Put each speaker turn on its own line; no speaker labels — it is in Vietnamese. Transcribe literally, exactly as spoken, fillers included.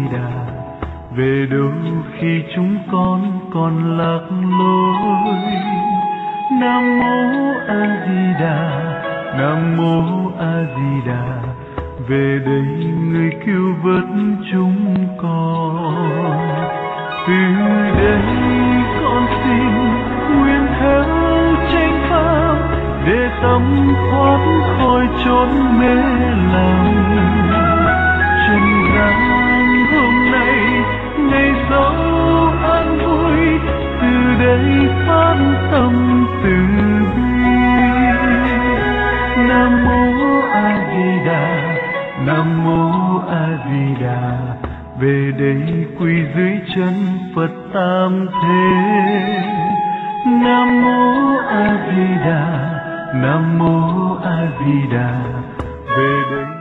Đà. Về đâu khi chúng con còn lạc lối. Nam mô A Di Đà, Nam mô A Di Đà. Về đây người cứu vớt chúng con. Từ đây con xin nguyện theo chánh pháp để tâm thoát khỏi chốn mê lầm. Trần gian hôm nay ngày dấu an vui, từ đây phát tâm từ bi. Nam mô A Di Đà, Nam mô A Di Đà. Về đây quỳ dưới chân Phật Tam Thế. Nam mô A Di Đà, Nam mô A Di Đà. Về đây